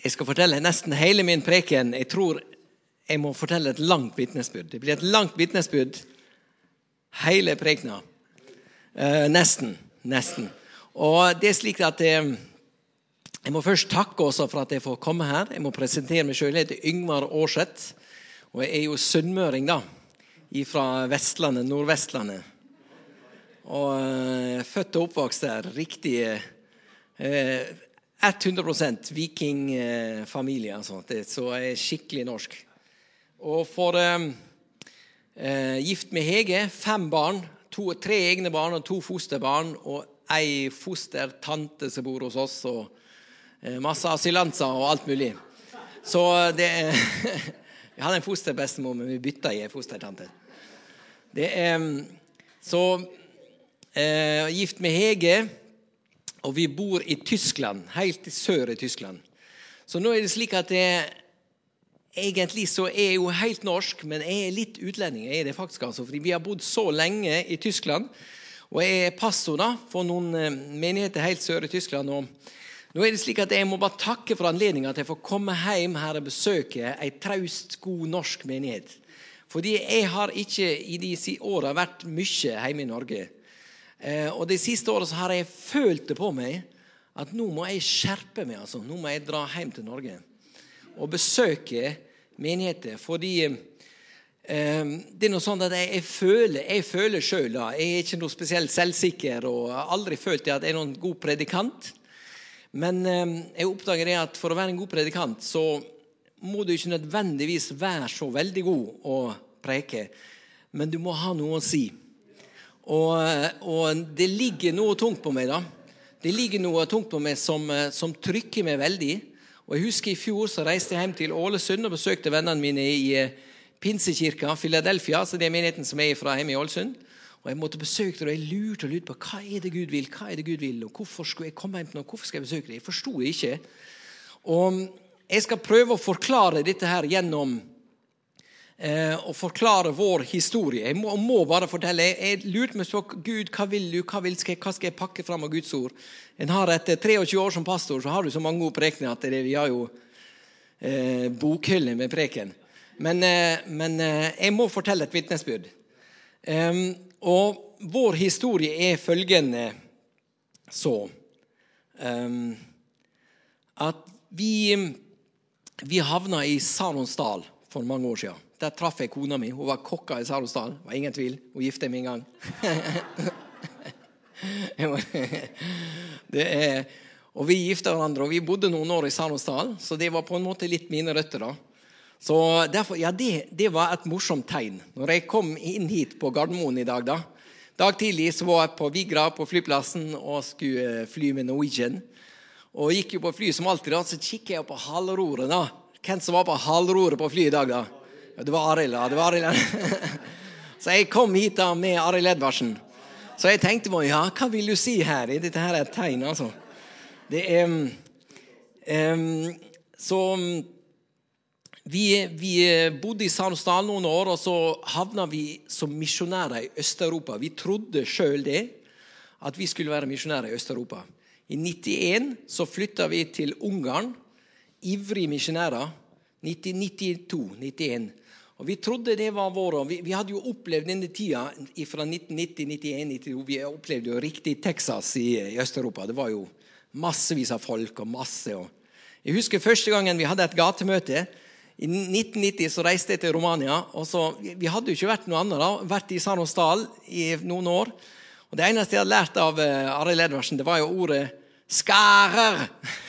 Jeg skal fortelle nesten hele min preken. Jeg tror jeg må fortelle et langt vittnesbyrd. Det blir et langt vittnesbyrd hele prekena. Nesten. Og det slik at jeg må først takke også for at jeg får komme her. Jeg må presentere meg selv. Jeg heter Yngvar Årseth, og jeg er jo sunnmøring da, fra Vestlandet, Nordvestlandet. Og født og oppvokst der, riktig 100% vikingfamilie, så jeg er skikkelig norsk. Og for gift med Hege, 5 barn, 3 egne barn og 2 fosterbarn, og en fostertante som bor hos oss, og masse asylanser og alt mulig. Så det vi hadde en fosterbestemor, men vi bytta i en fostertante. Det så gift med Hege, og vi bor i Tyskland, helt i sør i Tyskland. Så nå det slik at egentlig så jeg jo helt norsk, men jeg litt utlending, jeg det faktisk altså, fordi vi har bodd så lenge i Tyskland, og jeg pastor da, for noen menigheter helt sør i Tyskland, og nå det slik at jeg må bare takke for anledningen at jeg får komme hjem her og besøke en traust, god norsk menighet. Fordi jeg har ikke i de årene vært mye hjemme i Norge. Og det siste året så har jeg følt det på meg at nå må jeg skjerpe meg, altså. Nå må jeg dra hjem til Norge og besøke menigheter, fordi det noe sånn at jeg føler selv da, jeg ikke noe spesielt selvsikker og har aldri følt at jeg noen god predikant, men jeg oppdager det at for å være en god predikant så må du ikke nødvendigvis være så veldig god å preke, men du må ha noe å si. Og det ligger noe tungt på meg da. Det ligger noe tungt på meg som trykker meg veldig. Og jeg husker i fjor så reiste jeg hjem til Ålesund og besøkte vennene mine i Pinsekirka, Philadelphia, så det menigheten som jeg fra hjemme i Ålesund. Og jeg måtte besøke det, og jeg lurte på hva det Gud vil, og hvorfor skulle jeg komme hjem til noe, hvorfor skal jeg besøke det? Jeg forstod det ikke. Og jeg skal prøve å forklare dette her gjennom og forklare vår historie. Jeg må bare fortelle. Jeg lurte meg på Gud, hva vil du? Hva skal jeg pakke fram av Guds ord? En har etter 23 år som pastor, så har du så mange gode prekener at vi har jo bokhylle med preken. Men jeg må fortelle et vittnesbyrd. Og vår historie følgende så at vi havnet i Saronsdal for mange år siden. Der traff jeg kona mi. Hun var kokka i Saronsdal. Det var ingen tvil. Hun gifte meg en gang. Og vi gifte hverandre, og vi bodde noen år i Saronsdal, så det var på en måte litt mine røtter da. Så derfor, ja, det var et morsomt tegn. Når jeg kom inn hit på Gardermoen i dag dag tidlig så var jeg på Vigra på flyplassen og skulle fly med Norwegian. Og gikk jo på fly som alltid da, så kikket jeg på halvroret da. Hvem som var på halvroret på fly i dag da? Ja, det var Arild. Så jeg kom hit da med Arild Edvardsen. Så jeg tenkte meg, ja, hva vil du si her? Dette her et tegn, altså. Det så vi bodde i Saronsdal noen år, og så havnet vi som misjonærer i Østeuropa. Vi trodde selv det, at vi skulle være misjonærer i Østeuropa. I 91 så flyttet vi til Ungarn, ivrige misjonærer, 92-91. Og vi trodde det var vår, og vi hadde jo opplevd denne tida fra 1990-91, vi opplevde jo riktig Texas i Østeuropa. Det var jo massevis av folk og masse. Jeg husker første gangen vi hadde et gatemøte. I 1990 så reiste jeg til Romania, og så, vi hadde jo ikke vært noe annet da, vært i Saronsdal i noen år. Og det eneste jeg hadde lært av Arild Edvardsen, det var jo ordet «skærer».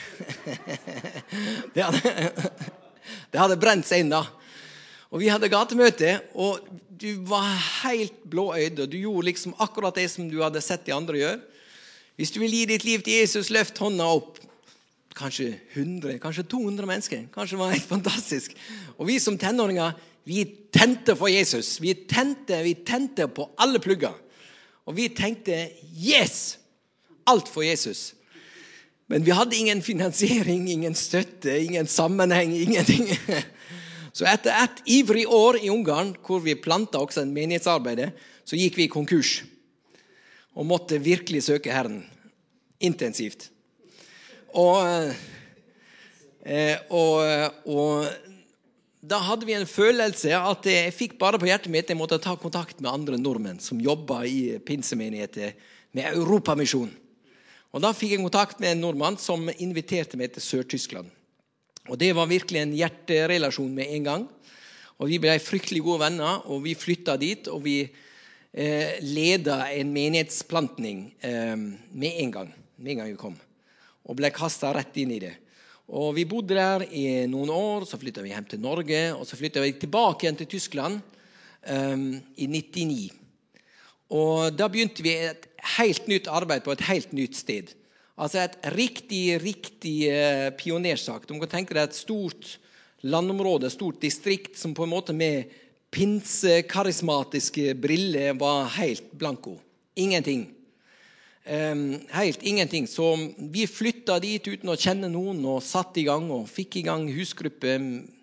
Det hadde brent seg inn da. Og vi hadde gatemøte, og du var helt blåøyd, og du gjorde liksom akkurat det som du hadde sett de andre gjøre. Hvis du vil gi ditt liv til Jesus, løft hånda opp. Kanskje 100, kanskje 200 mennesker. Kanskje det var helt fantastisk. Og vi som tenåringer, vi tente for Jesus. Vi tente på alle plugger. Og vi tenkte, yes! Alt for Jesus. Men vi hadde ingen finansiering, ingen støtte, ingen sammenheng, ingenting. Så etter et ivrig år i Ungarn, hvor vi plantet også en menighetsarbeid, så gikk vi i konkurs. Og måtte virkelig søke Herren. Intensivt. Og Og da hadde vi en følelse at jeg fikk bare på hjertet mitt jeg måtte ta kontakt med andre nordmenn som jobbet i pinsemenigheter med Europamisjon. Og da fikk jeg kontakt med en nordmann som inviterte meg til Sør-Tyskland. Og det var virkelig en hjerterelasjon med en gang. Og vi ble fryktelig gode venner, og vi flyttet dit, og vi ledet en menighetsplantning med en gang vi kom. Og ble kastet rett inn i det. Og vi bodde der i noen år, så flyttet vi hjem til Norge, og så flyttet vi tilbake igjen til Tyskland i 99. Og da begynte vi et helt nytt arbeid på et helt nytt sted. Altså et riktig pionersak. Du kan tenke deg et stort landområde, stort distrikt, som på en måte med pinsekarismatiske briller var helt blanko. Ingenting. Helt ingenting. Så vi flyttet dit uten å kjenne noen og satt i gang og fikk i gang husgruppe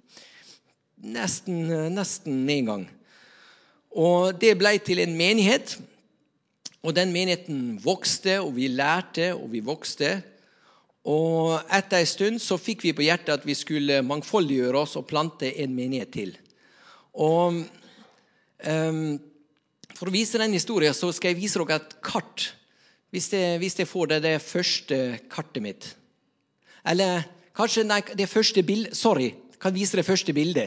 nesten en gang. Og det ble til en menighet, og den menigheten vokste, og vi lærte, og vi vokste. Og etter en stund så fikk vi på hjertet at vi skulle mangfoldiggjøre oss og plante en menighet til. Og for å vise den historien så skal jeg vise dere et kart. Hvis jeg får det første kartet mitt. Eller kanskje det første bildet. Sorry, kan jeg vise det første bildet?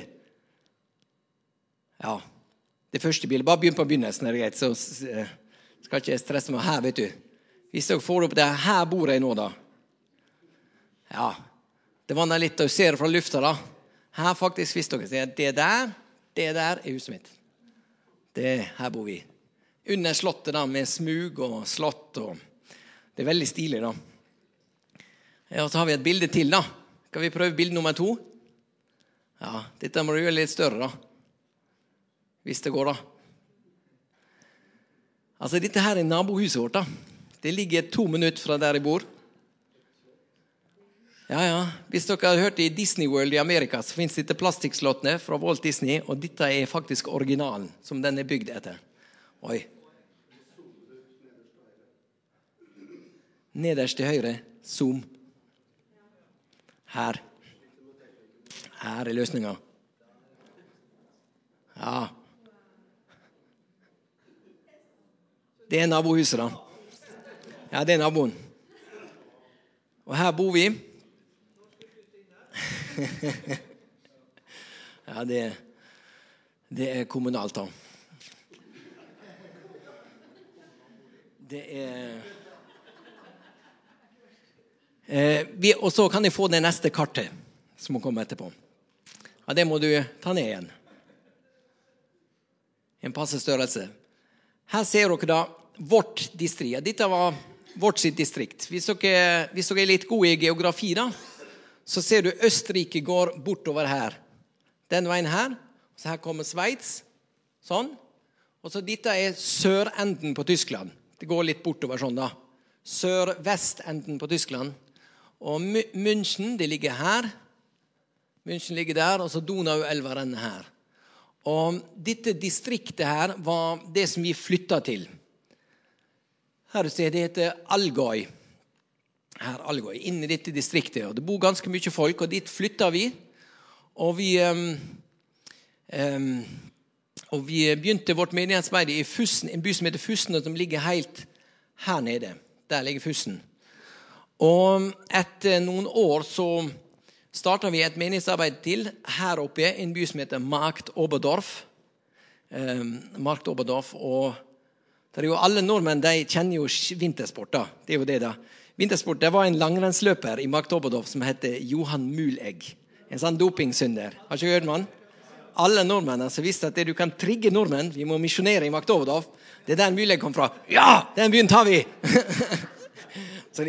Ja, det første bildet. Bare begynn på begynnelsen, er det greit. Så skal ikke jeg stresse meg her, vet du. Hvis dere får opp det, her bor jeg nå da. Ja, det vannet litt å se det fra lufta da. Her faktisk, hvis dere ser, det der er huset mitt. Her bor vi. Under slottet da, med smug og slott. Og det er veldig stilig da. Ja, og så har vi et bilde til da. Skal vi prøve bilde nummer 2? Ja, dette må du gjøre litt større da. Hvis det går da. Altså, dette her er nabohuset vårt da. Det ligger 2 minutter fra der jeg bor. Ja. Hvis dere har hørt i Disney World i Amerika, så finnes dette plastikkslottene fra Walt Disney, og dette er faktisk originalen som den er bygd etter. Oi. Nederst til høyre, zoom. Her er løsningen. Ja. Det er nabohuset da. Ja, det er naboen. Og her bor vi. Ja, det er kommunalt da. Det er... og så kan jeg få det neste kartet som må komme etterpå. Ja, det må du ta ned igjen. En passe størrelse. Her ser dere da vårt distrikt. Dette var vårt sitt distrikt. Hvis dere er litt gode i geografi da, så ser du Østerrike går bortover her. Den veien her. Så her kommer Sveits. Sånn. Og så dette er sørenden på Tyskland. Det går litt bortover sånn da. Sør-vestenden på Tyskland. Og München, det ligger her. München ligger der, og så Donau-elva renner her. Og dette distriktet her var det som vi flyttet til. Her ser det heter Allgäu. Her Allgäu, inne i dette distriktet. Og det bor ganske mye folk, og dit flyttet vi. Og vi begynte vårt menighetsarbeid i Fussen, en by som heter Fussen, som ligger helt her nede. Der ligger Fussen. Og etter noen år så startet vi et menighetsarbeid til her oppe, en by som heter Markt Oberdorf. Markt Oberdorf, og det er jo alle nordmenn, de kjenner jo vintersport da. Det er jo det da. Vintersport, det var en langrennsløper i Markt Oberdorf som heter Johan Mühlegg. En sånn dopingsynder. Har ikke hørt man? Alle nordmenn som visste at du kan trigge nordmenn, vi må misjonere i Markt Oberdorf. Det er der Mühlegg kom fra. Ja, den byen tar vi! Så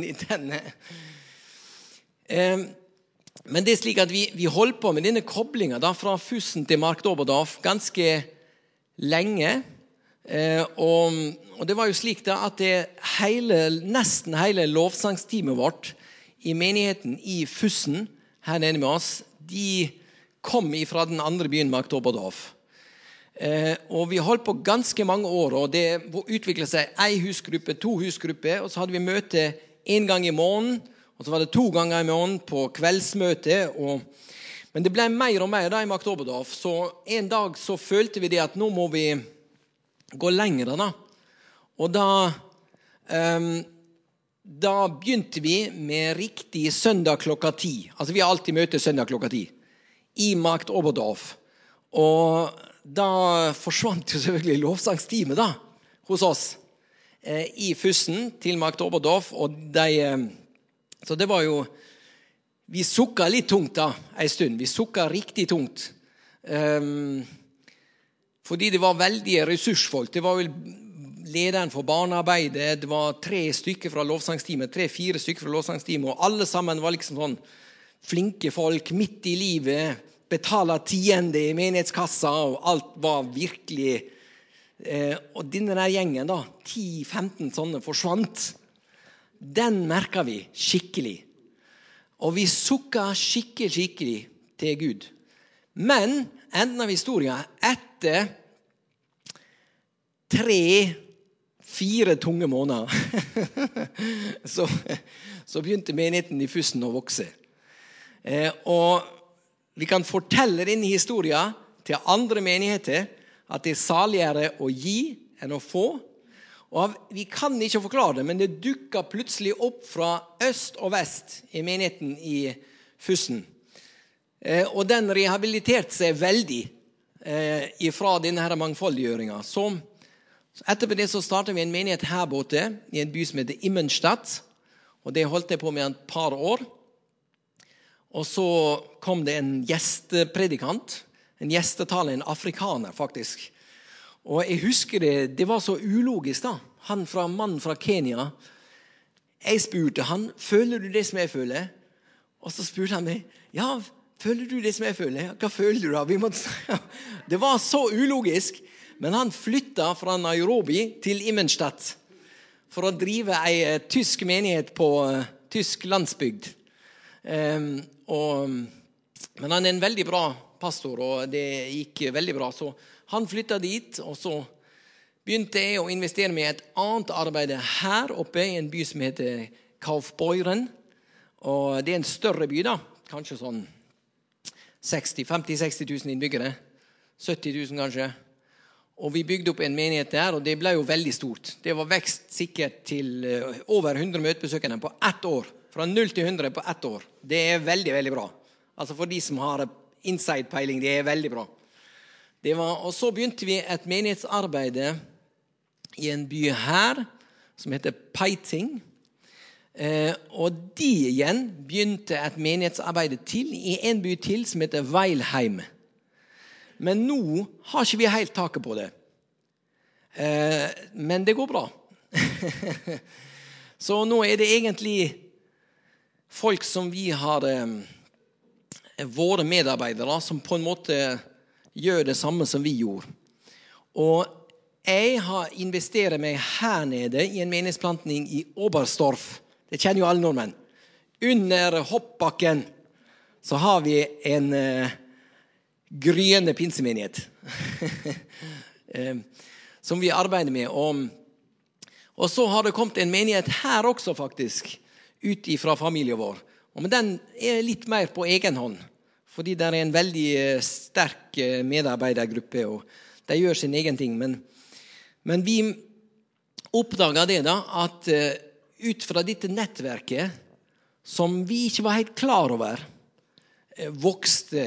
men det er slik at vi holdt på med denne koblingen da, fra Fussen til Markt Oberdorf ganske lenge. Og det var jo slik da at nesten hele lovsangsteamet vårt i menigheten i Fussen, her nede med oss, de kom fra den andre byen Markt Oberdorf. Og vi holdt på ganske mange år, og det utviklet seg 1 husgruppe, 2 husgrupper, og så hadde vi møte 1 gang i måneden, Og så var det 2 ganger i måneden på kveldsmøte. Men det ble mer og mer da i Makt Oberdorf. Så en dag så følte vi det at nå må vi gå lengre da. Og da begynte vi med riktig søndag klokka 10. Altså vi har alltid møte søndag klokka 10 i Makt Oberdorf. Og da forsvant jo selvfølgelig lovsangstimet da, hos oss, i Fussen til Makt Oberdorf, og så det var jo, vi sukket litt tungt da, en stund, vi sukket riktig tungt, fordi det var veldig ressursfolk, det var jo lederen for barnearbeidet, det var 3 stykker fra lovsangstimet, 3-4 stykker fra lovsangstimet, og alle sammen var liksom sånn flinke folk, midt i livet, betala tiende i menighetskassa, og alt var virkelig og denne der gjengen da 10-15 sånne forsvant. Den merket vi skikkelig, og vi sukket skikkelig til Gud. Men enden av historien, etter 3-4 tunge måneder så begynte menigheten i Fussen å vokse, og vi kan fortelle denne historien til andre menigheter at det saligere å gi enn å få. Og vi kan ikke forklare det, men det dukket plutselig opp fra øst og vest i menigheten i Fussen. Og den rehabiliterte seg veldig ifra denne her mangfoldiggjøringen. Så etterpå det så startet vi en menighet her borte i en by som heter Immenstadt, og det holdt jeg på med et par år. Og så kom det en gjestepredikant, en gjestetale, en afrikaner faktisk. Og jeg husker det var så ulogisk da. Mannen fra Kenya. Jeg spurte han, føler du det som jeg føler? Og så spurte han meg, ja, føler du det som jeg føler? Hva føler du da? Det var så ulogisk. Men han flyttet fra Nairobi til Immenstadt for å drive en tysk menighet på tysk landsbygd. Men han en veldig bra pastor, og det gikk veldig bra. Så han flyttet dit, og så begynte jeg å investere med et annet arbeid her oppe i en by som heter Kaufbeuren. Og det en større by da, kanskje sånn 50-60 000 innbyggere, 70 000 kanskje. Og vi bygde opp en menighet der, og det ble jo veldig stort. Det var vekst sikkert til over 100 møtebesøkende på 1 år. Fra 0 til 100 på 1 år. Det veldig, veldig bra. Altså for de som har inside-peiling, det veldig bra. Og så begynte vi et menighetsarbeid i en by her, som heter Peiting. Og de igjen begynte et menighetsarbeid til i en by til som heter Weilheim. Men nå har ikke vi helt taket på det. Men det går bra. Så nå det egentlig folk som vi har våre medarbeidere som på en måte gjør det samme som vi gjorde. Og jeg har investert meg her nede i en menighetsplantning i Oberstdorf. Det kjenner jo alle nordmenn. Under hoppbakken så har vi en gryende pinsemenighet som vi arbeider med. Og så har det kommet en menighet her også faktisk, ut fra familien vår. Men den litt mer på egen hånd, fordi det en veldig sterk medarbeidergruppe, og de gjør sin egen ting. Men vi oppdaget det da, at ut fra dette nettverket, som vi ikke var helt klar over, vokste,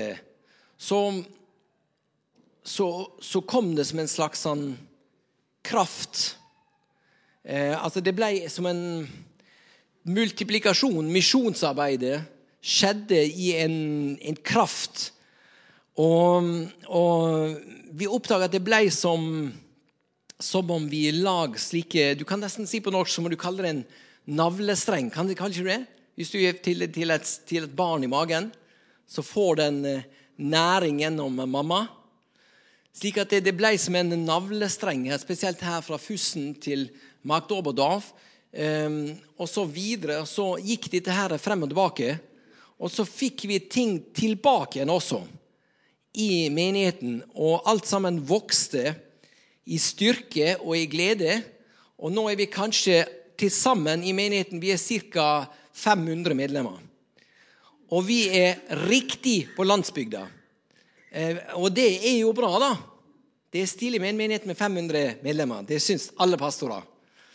så kom det som en slags sånn kraft. Altså det ble som en multiplikasjon, misjonsarbeidet skjedde i en kraft, og vi oppdaget at det ble som om vi lag slike, du kan nesten si på norsk, så må du kalle det en navlestreng, kan du ikke det? Hvis du til et barn i magen, så får den næring gjennom mamma, slik at det ble som en navlestreng, spesielt her fra Fussen til Makt Oberdorf, og så videre, så gikk dette her frem og tilbake, og så fikk vi ting tilbake igjen også i menigheten, og alt sammen vokste i styrke og i glede, og nå vi kanskje til sammen i menigheten, vi cirka 500 medlemmer. Og vi riktig på landsbygda. Og det jo bra da. Det stilig med en menighet med 500 medlemmer. Det synes alle pastorer.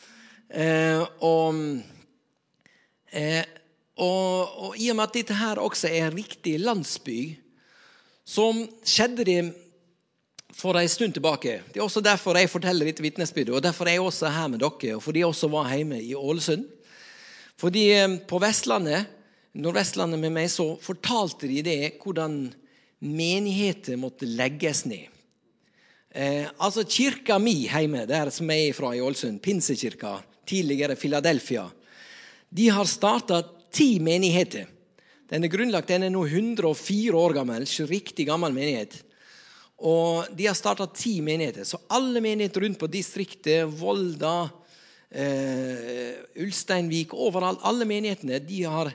Og i og med at dette her også riktig landsby, så skjedde det for en stund tilbake. Det også derfor jeg forteller dette vittnesbyrdet, og derfor jeg også her med dere, og fordi jeg også var hjemme i Ålesund. Fordi på Vestlandet, Nordvestlandet med meg, så fortalte de det, hvordan menigheter måtte legges ned. Altså kirka mi hjemme, der som jeg fra i Ålesund, Pinsekirka, tidligere Philadelphia, de har startet 10 menigheter. Den grunnlagt, den nå 104 år gammel, ikke riktig gammel menighet. Og de har startet 10 menigheter, så alle menigheter rundt på distriktet, Volda, Ulsteinvik, overalt, alle menighetene, de har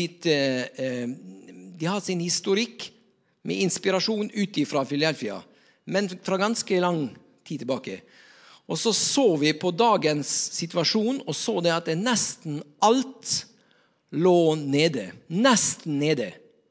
sin historikk med inspirasjon ut fra Philadelphia, men fra ganske lang tid tilbake. Og så vi på dagens situasjon, og så det at nesten alt lå nede. Nesten nede.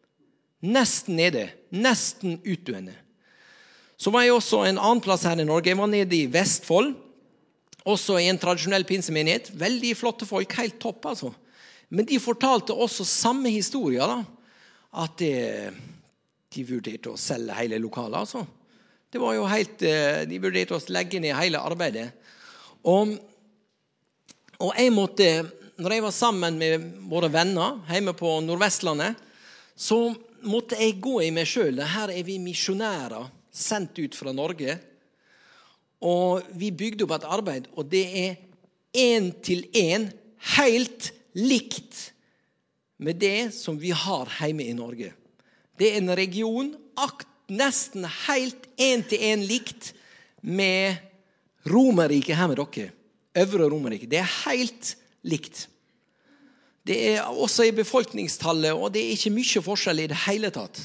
Nesten utdøende. Så var jeg også en annen plass her i Norge. Jeg var nede i Vestfold, også i en tradisjonell pinsemenighet. Veldig flotte folk, helt topp altså. Men de fortalte også samme historie da, at de vurderte å selge hele lokalet altså. Det var jo helt, de vurderte å legge ned hele arbeidet. Og jeg måtte, når jeg var sammen med våre venner hjemme på Nordvestlandet, så måtte jeg gå i meg selv. Her vi misjonærer, sendt ut fra Norge, og vi bygde opp et arbeid, og det 1 til 1 helt likt med det som vi har hjemme i Norge. Det en region, nesten helt 1 til 1 likt med Romerriket her med dere. Øvre Romerriket. Det helt likt. Det også i befolkningstallet, og det ikke mye forskjell i det hele tatt.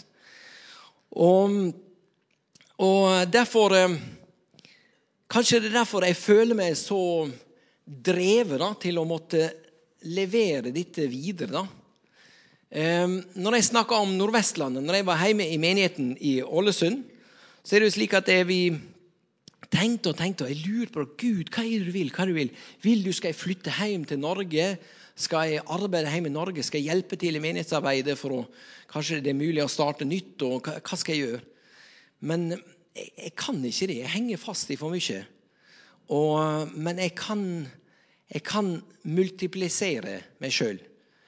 Og derfor, kanskje det derfor jeg føler meg så drevet da, til å måtte levere dette videre da. Når jeg snakker om Nordvestlandet, når jeg var hjemme i menigheten i Ålesund, så det jo slik at vi tenkte, og jeg lurer på, Gud, hva det du vil? Vil du, skal jeg flytte hjem til Norge? Skal jeg arbeide hjemme i Norge? Skal jeg hjelpe til i menighetsarbeidet for å, kanskje det mulig å starte nytt, og hva skal jeg gjøre? Men jeg kan ikke det, jeg henger fast i for mye. Men jeg kan multiplisere meg selv.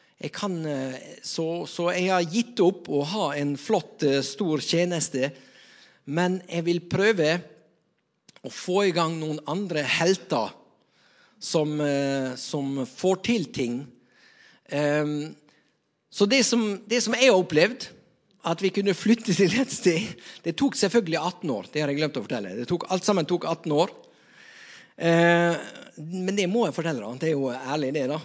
Så jeg har gitt opp å ha en flott, stor tjeneste, men jeg vil prøve å få i gang noen andre helter som får til ting. Så det som jeg har opplevd, at vi kunne flytte til et sted, det tok selvfølgelig 18 år, det har jeg glemt å fortelle. Alt sammen tok 18 år. Men det må jeg fortelle da, det jo ærlig det da.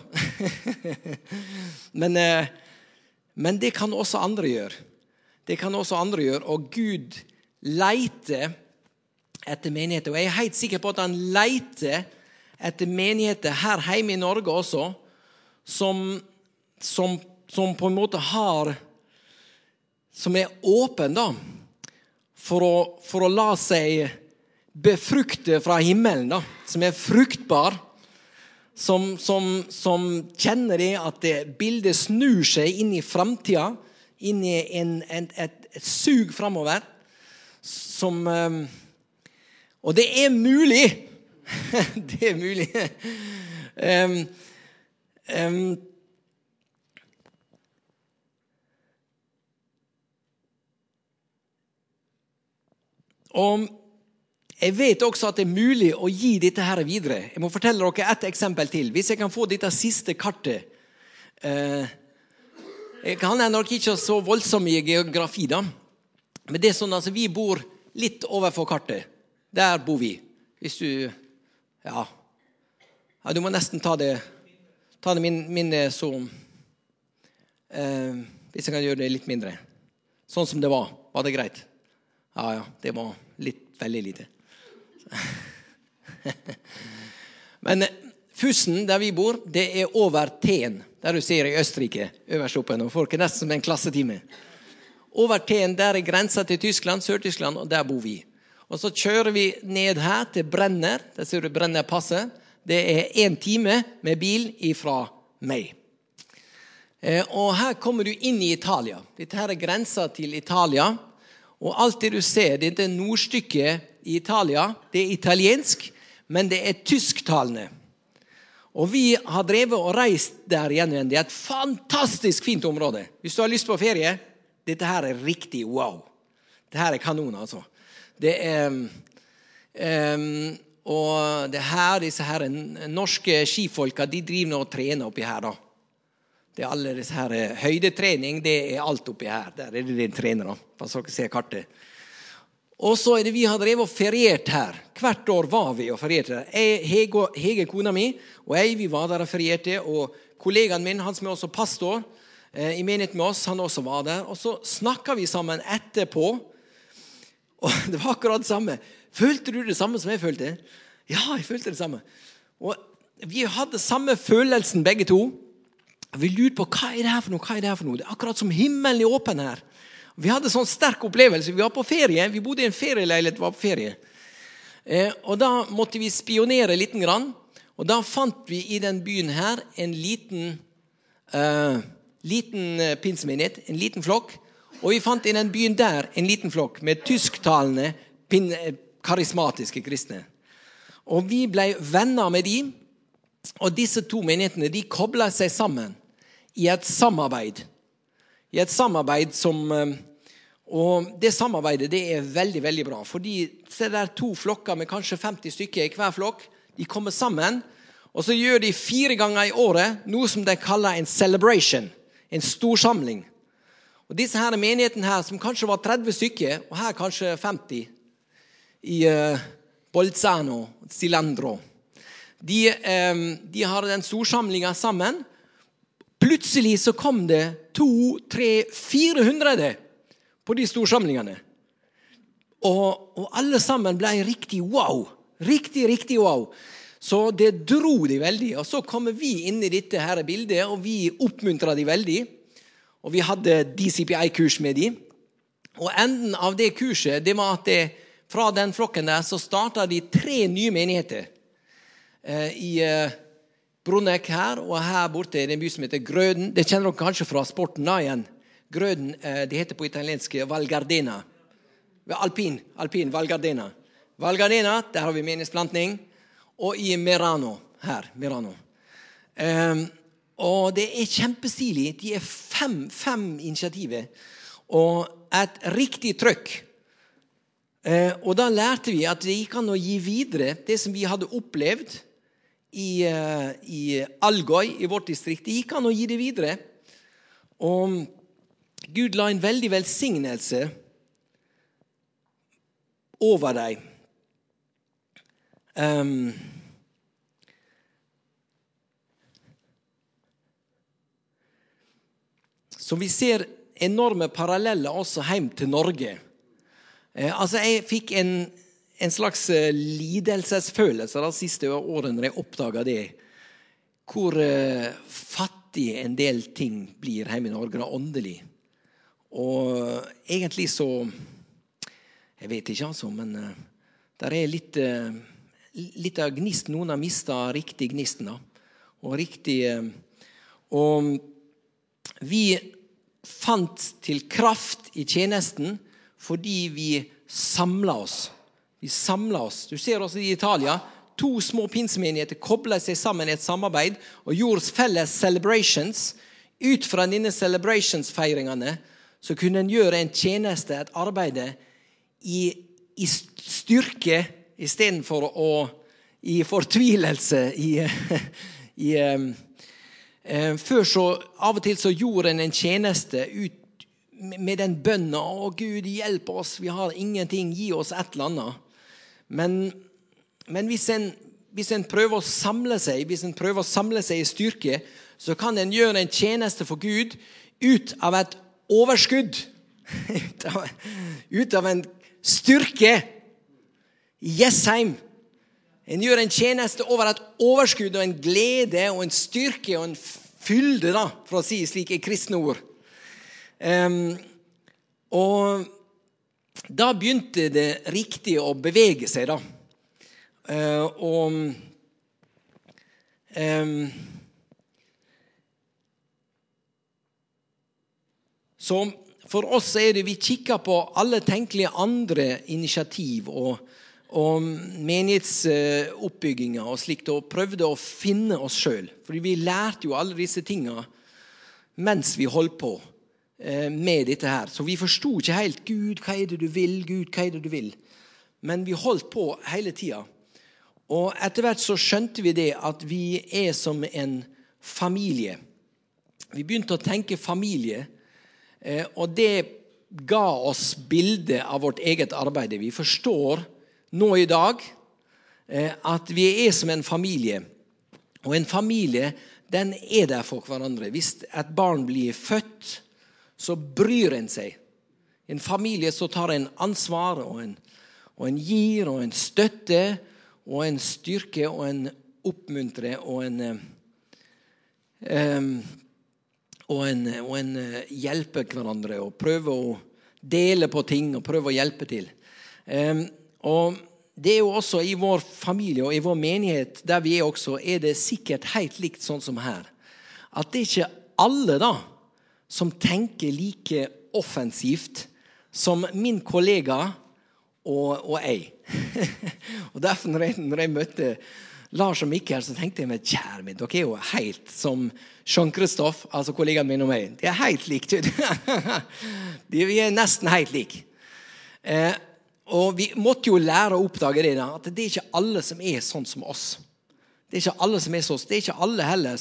Men det kan også andre gjøre. Og Gud leiter etter menigheter, og jeg helt sikker på at han leiter etter menigheter her hjemme i Norge også, som på en måte som åpen da, for å la seg befrukte fra himmelen da, som fruktbar, som kjenner det at bildet snur seg inn i fremtiden, inn i et sug fremover, og det mulig, det mulig, og jeg vet også at det mulig å gi dette her videre. Jeg må fortelle dere et eksempel til. Hvis jeg kan få dette siste kartet. Jeg kan nok ikke så voldsom i geografi da. Men det sånn, altså, vi bor litt overfor kartet. Der bor vi. Hvis du, ja, du må nesten ta det min så, hvis jeg kan gjøre det litt mindre. Sånn som det var det greit? Ja, det var veldig lite. Men Fussen, der vi bor, det over Ten. der du ser i Østerrike, øverst oppe, og folk nesten som en klassetime. Over Ten, der grensa til Tyskland, Sør-Tyskland, og der bor vi. Og så kjører vi ned her til Brenner, der ser du Brenner passet. Det 1 time med bil ifra meg. Og her kommer du inn i Italia. Dette her grensa til Italia, og alt det du ser, dette nordstykket i Italia, det italiensk, men det tysktalende. Og vi har drevet og reist der igjen. Det et fantastisk fint område. Hvis du har lyst på ferie, dette her riktig wow. Det her kanon, altså. Det og det her, disse her norske skifolka, de driver nå og trener oppi her da. Det alle disse her høydetrening, det alt oppi her. Der det de trener da, for så kan se kartet. Og så det vi har drevet og feriert her. Hvert år var vi og ferierte der. Hege kona mi, og vi var der og ferierte, og kollegaen min, han som også pastor, i menighet med oss, han også var der. Og så snakket vi sammen etterpå, og det var akkurat det samme. Følte du det samme som jeg følte? Ja, jeg følte det samme. Og vi hadde samme følelsen begge to. Vi lurte på, hva det her for noe? Hva det her for noe? Det akkurat som himmelen åpen her. Vi hadde sånn sterk opplevelse. Vi var på ferie. Vi bodde i en ferieleilighet, var på ferie. Og da måtte vi spionere litt grann. Og da fant vi i den byen her en liten pinsemenighet, en liten flokk. Og vi fant i den byen der en liten flokk med tysktalende, karismatiske kristne. Og vi ble venner med dem. Og disse to menighetene, de koblet seg sammen i et samarbeid. I et samarbeid som... Og det samarbeidet, det veldig, veldig bra. Fordi det der 2 flokker med kanskje 50 stykker i hver flokk. De kommer sammen, og så gjør de 4 ganger i året noe som de kaller en celebration. En storsamling. Og disse her menighetene her, som kanskje var 30 stykker, og her kanskje 50, i Bolzano, Cilandro. De har den storsamlingen sammen. Plutselig så kom det 200, 300, 400 på de storsamlingene. Og alle sammen ble riktig wow. Riktig wow. Så det dro de veldig. Og så kommer vi inn i dette her bildet, og vi oppmuntret de veldig. Og vi hadde DCPI-kurs med de. Og enden av det kurset, det var at fra den flokken der, så startet de 3 nye menigheter. I Brunnekk her, og her borte er det en by som heter Grøden. Det kjenner dere kanskje fra sporten da igjen. Grøden, det heter på italiensk Val Gardena. Alpin, Val Gardena. Val Gardena, der har vi menighetsplantning. Og i Merano, her, Merano. Og det kjempestilig. De 5 initiativer. Og et riktig trøkk. Og da lærte vi at det gikk an å gi videre det som vi hadde opplevd i Allgäu, i vårt distrikt. Det gikk an å gi det videre. Og Gud la en veldig velsignelse over deg. Så vi ser enorme paralleller også hjem til Norge. Altså, jeg fikk en slags lidelsesfølelse de siste årene når jeg oppdaget det. Hvor fattig en del ting blir hjemme i Norge, åndelig. Og egentlig så, jeg vet ikke altså, men der litt av gnisten. Noen har mistet riktig gnisten da. Og vi fant til kraft i tjenesten fordi vi samlet oss. Vi samlet oss. Du ser også i Italia, 2 små pinsemenigheter koblet seg sammen i et samarbeid og gjorde felles celebrations. Ut fra denne celebrations-feiringene så kunne en gjøre en tjeneste, et arbeid i styrke i stedet for i fortvilelse. Før så av og til så gjorde en tjeneste ut med den bønnen, å Gud, hjelp oss, vi har ingenting, gi oss et eller annet. Men hvis en prøver å samle seg, i styrke, så kan en gjøre en tjeneste for Gud ut av et overskudd, ut av en styrke i Jessheim. En gjør en tjeneste over et overskudd og en glede og en styrke og en fylde da, for å si slik i kristne ord. Og da begynte det riktig å bevege seg da. Så for oss det, vi kikker på alle tenkelige andre initiativ og menighetsoppbygginger og slikt, og prøvde å finne oss selv. Fordi vi lærte jo alle disse tingene mens vi holdt på med dette her. Så vi forstod ikke helt, Gud, hva det du vil? Gud, hva det du vil? Men vi holdt på hele tiden. Og etter hvert så skjønte vi det at vi som en familie. Vi begynte å tenke familie, og det ga oss bildet av vårt eget arbeid. Vi forstår nå i dag at vi som en familie, og en familie, den der for hverandre. Hvis et barn blir født, så bryr en seg. En familie så tar en ansvar, og en gir, og en støtte, og en styrke, og en oppmuntrer, og en hjelper hverandre, og prøver å dele på ting, og prøver å hjelpe til. Og det jo også i vår familie, og i vår menighet, der vi også, det sikkert helt likt sånn som her. At det ikke alle da, som tenker like offensivt som min kollega og jeg. Og derfor når jeg møtte Lars og Mikkel, så tenkte jeg meg, kjære min, dere jo helt som Jean-Christophe, altså kollegaen min og meg. Det helt likt. Vi nesten helt lik. Og vi måtte jo lære å oppdage det, da, at det ikke alle som sånn som oss. Det ikke alle som sånn. Det ikke alle heller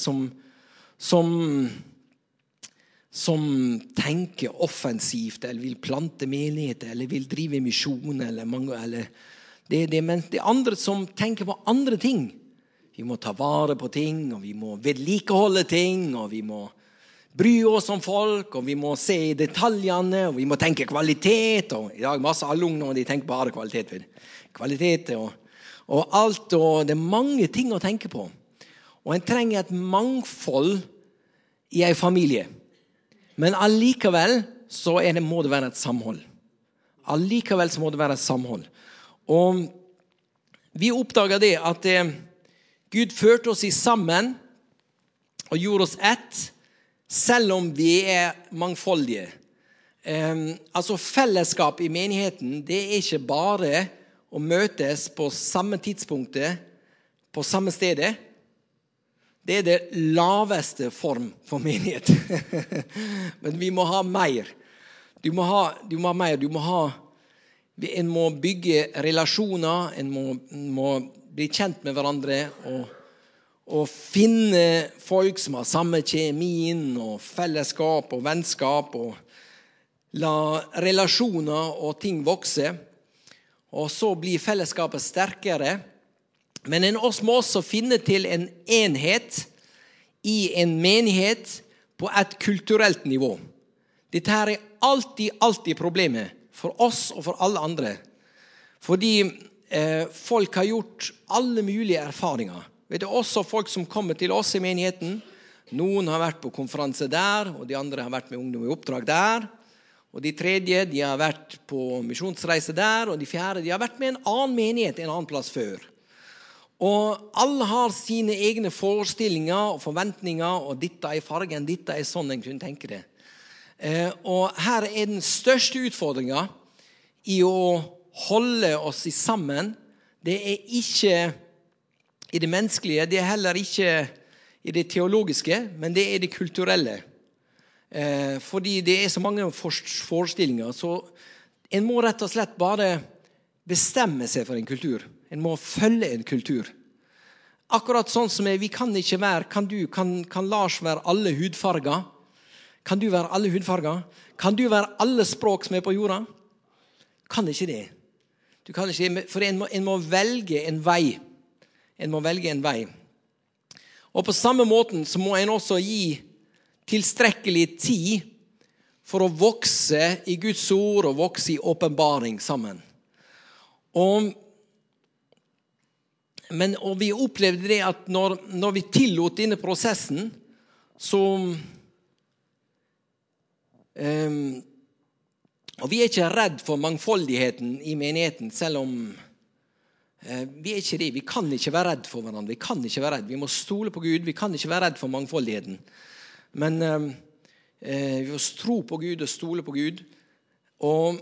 som tenker offensivt, eller vil plante menigheter, eller vil drive misjon, eller men det andre som tenker på andre ting. Vi må ta vare på ting, og vi må vedlikeholde ting, og vi må bry oss om folk, og vi må se i detaljene, og vi må tenke kvalitet, og i dag masse alle unge, de tenker bare kvalitet. Kvalitet og alt, og det mange ting å tenke på. Og en trenger et mangfold i en familie. Men allikevel så må det være et samhold. Allikevel så må det være et samhold. Og vi oppdaget det at Gud førte oss sammen og gjorde oss ett, selv om vi mangfoldige. Altså fellesskap i menigheten, det ikke bare å møtes på samme tidspunktet, på samme stedet. Det det laveste form for menighet. Men vi må ha mer. Du må ha mer. En må bygge relasjoner, en må bli kjent med hverandre, og finne folk som har samme kjemien, og fellesskap, og vennskap, og la relasjoner og ting vokse, og så blir fellesskapet sterkere. Men en må også finne til en enhet i en menighet på et kulturelt nivå. Dette her alltid problemet for oss og for alle andre. Fordi folk har gjort alle mulige erfaringer. Vet du, også folk som kommer til oss i menigheten. Noen har vært på konferanse der, og de andre har vært med ungdom i oppdrag der. Og de tredje, de har vært på misjonsreise der, og de fjerde, de har vært med en annen menighet en annen plass før. Og alle har sine egne forestillinger og forventninger, og dette fargen, dette sånn en kunne tenke det. Og her den største utfordringen i å holde oss sammen. Det ikke i det menneskelige, det heller ikke i det teologiske, men det det kulturelle. Fordi det så mange forestillinger, så en må rett og slett bare bestemme seg for en kultur. En må følge en kultur. Akkurat sånn som vi kan ikke være, kan Lars være alle hudfarger? Kan du være alle hudfarger? Kan du være alle språk som på jorda? Kan ikke det. Du kan ikke, for en må velge en vei. En må velge en vei. Og på samme måten så må en også gi tilstrekkelig tid for å vokse i Guds ord og vokse i åpenbaring sammen. Og vi opplevde det at når vi tillot denne prosessen, så og vi ikke redd for mangfoldigheten i menigheten, selv om vi ikke det. Vi kan ikke være redd for hverandre. Vi kan ikke være redd. Vi må stole på Gud. Vi kan ikke være redd for mangfoldigheten. Men vi må tro på Gud og stole på Gud. Og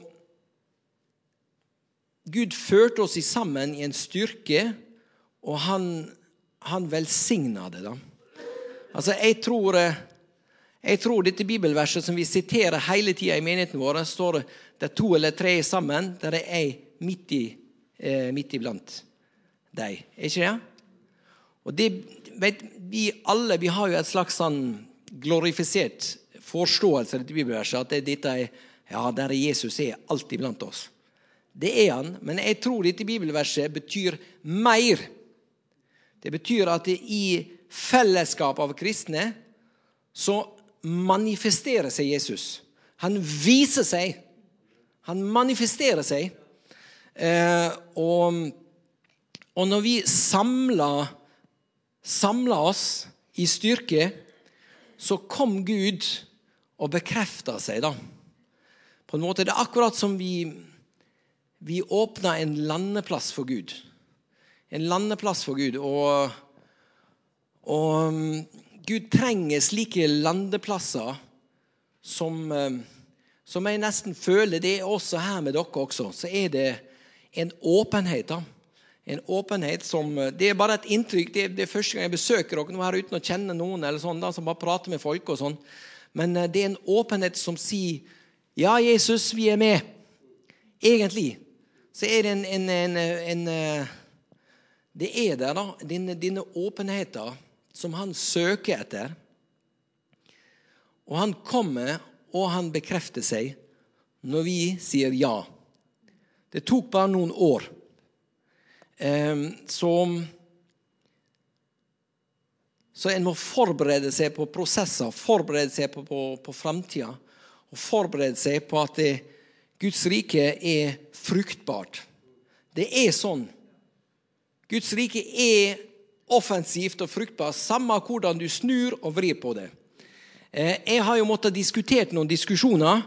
Gud førte oss sammen i en styrke, og han velsignet det da. Altså, jeg tror dette bibelverset som vi siterer hele tiden i menigheten vår, står det 2 eller 3 sammen, der det midt iblant deg. Ikke det? Og det vet vi alle, vi har jo et slags sånn glorifisert forståelse av dette bibelverset, at dette der Jesus alltid blant oss. Det han, men jeg tror dette bibelverset betyr mer. Det betyr at det i fellesskap av kristne så manifesterer seg Jesus. Han viser seg. Han manifesterer seg. Og når vi samler oss i styrke, så kom Gud og bekreftet seg da. På en måte, det akkurat som vi åpnet en landeplass for Gud. En landeplass for Gud, og Gud trenger slike landeplasser som jeg nesten føler det også her med dere også. Så det en åpenhet da. En åpenhet som, det bare et inntrykk, det første gang jeg besøker dere nå her uten å kjenne noen eller sånn da, som bare prater med folk og sånn. Men det en åpenhet som sier, ja Jesus, vi med. Egentlig så det det der da, dine åpenheter som han søker etter. Og han kommer, og han bekrefter seg når vi sier ja. Det tok bare noen år. Så en må forberede seg på prosesser, forberede seg på fremtiden, og forberede seg på at Guds rike fruktbart. Det sånn. Guds rike offensivt og fruktbart, samme hvordan du snur og vrir på det. Jeg har jo måttet diskutert noen diskusjoner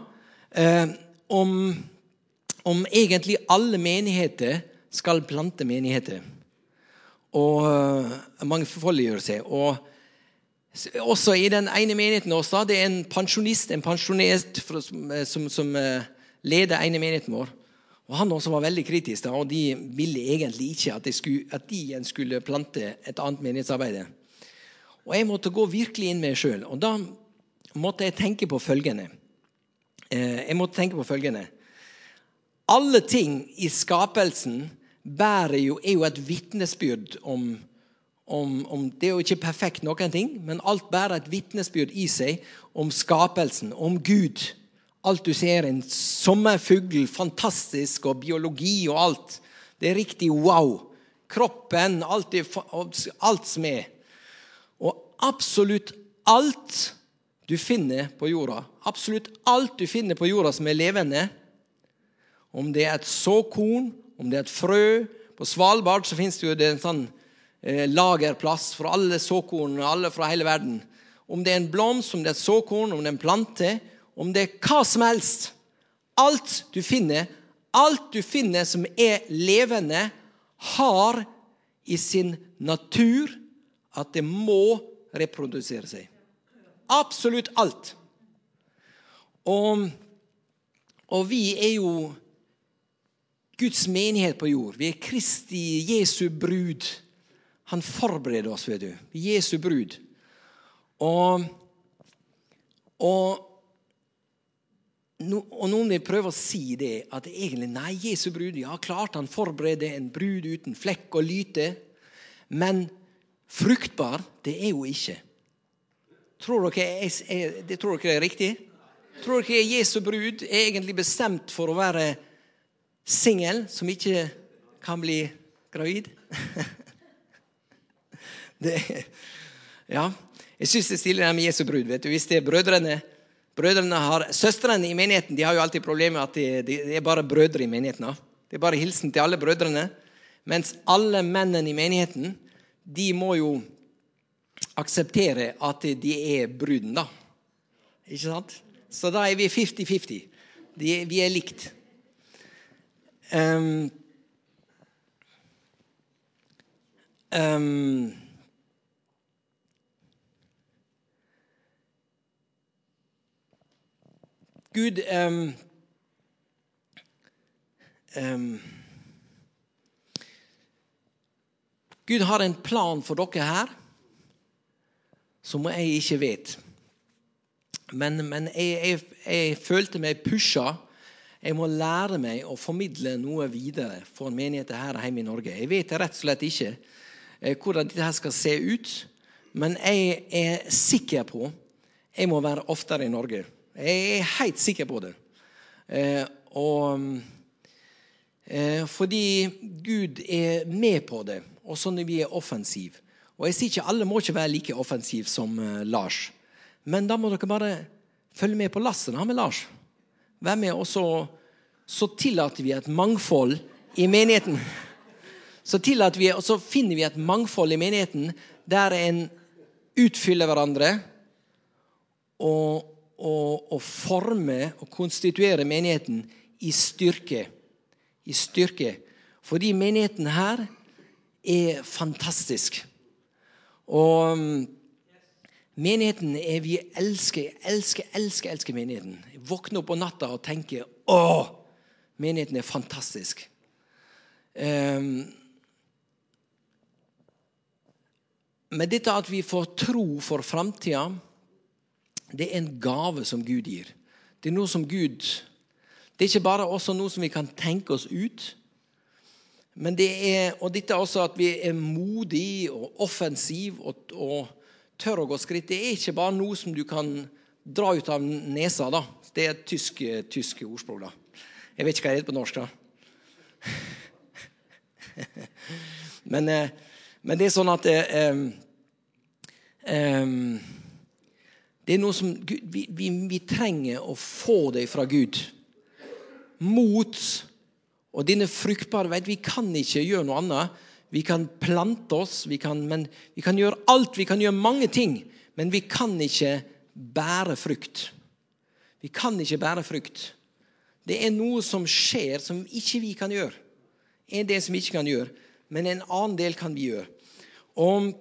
om egentlig alle menigheter skal plante menigheter. Og mangfoldiggjøre seg. Og også i den ene menigheten også, det en pensjonist som leder ene menigheten vår. Og han også var veldig kritisk da, og de ville egentlig ikke at de skulle plante et annet menighetsarbeid. Og jeg måtte gå virkelig inn med meg selv, og da måtte jeg tenke på følgende. Alle ting i skapelsen bærer jo et vittnesbyrd om det jo ikke perfekt noen ting, men alt bærer et vittnesbyrd i seg om skapelsen, om Gud. Alt du ser, en sommerfugl, fantastisk, og biologi og alt. Det riktig wow. Kroppen, alt som Og absolutt alt du finner på jorda, som levende, om det et såkorn, om det et frø, på Svalbard så finnes det jo en sånn lagerplass for alle såkorn, alle fra hele verden. Om det en blomst, om det et såkorn, om det en plante, om det hva som helst. Alt du finner som levende, har i sin natur at det må reprodusere seg. Absolutt alt. Og vi jo Guds menighet på jord. Vi Kristi Jesu brud. Han forbereder oss, vet du. Jesu brud. Og noen vil prøve å si det, at egentlig, nei, Jesu brud, ja, klart han forbereder en brud uten flekk og lyte, men fruktbar, det jo ikke. Tror dere det riktig? Tror dere Jesu brud egentlig bestemt for å være singel, som ikke kan bli gravid? Ja, jeg synes det stiller med Jesu brud, vet du, hvis det brødrene har, søstrene i menigheten, de har jo alltid problemer at det bare brødre i menigheten. Det bare hilsen til alle brødrene, mens alle mennene i menigheten, de må jo akseptere at de bruden da. Ikke sant? Så da vi 50-50. Vi likt. Gud Gud har en plan for dere her som jeg ikke vet. Men jeg følte meg pusha. Jeg må lære meg å formidle noe videre for menigheten her hjemme i Norge. Jeg vet rett og slett ikke hvordan dette skal se ut, men jeg sikker på jeg må være oftere i Norge. Jeg helt sikker på det. Fordi Gud med på det, og sånn vi offensiv. Og jeg sier ikke, alle må ikke være like offensiv som Lars. Men da må dere bare følge med på lasten med Lars. Vær med, og så tillater vi et mangfold i menigheten. Og så finner vi et mangfold i menigheten der en utfyller hverandre og former og konstituerer menigheten i styrke. I styrke. Fordi menigheten her fantastisk. Og menigheten vi elsker menigheten. Jeg våkner opp på natta og tenker, menigheten fantastisk. Men dette at vi får tro for fremtiden, det en gave som Gud gir. Det noe som Gud, det ikke bare også noe som vi kan tenke oss ut, men og dette også at vi modig og offensiv og tør å gå skritt. Det ikke bare noe som du kan dra ut av nesa da. Det et tysk ordspråk da. Jeg vet ikke hva det på norsk da. Men det sånn at det noe som vi trenger å få det fra Gud. Mot og dine fruktbare, vi kan ikke gjøre noe annet. Vi kan plante oss, vi kan gjøre alt, vi kan gjøre mange ting, men vi kan ikke bære frukt. Vi kan ikke bære frukt. Det noe som skjer som ikke vi kan gjøre. En del som vi ikke kan gjøre, men en annen del kan vi gjøre. Og